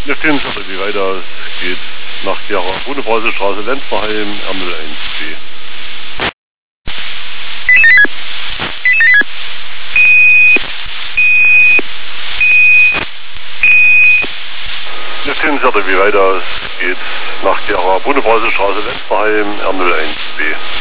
Wir stehen schon, wie weiter es geht. Nach der Brunebrausestraße, Lenznerheim, Ärmel 1b. Wir stehen schon, wie weiter es geht. Nach der Brunebrausestraße, Lenznerheim, Ärmel 1b.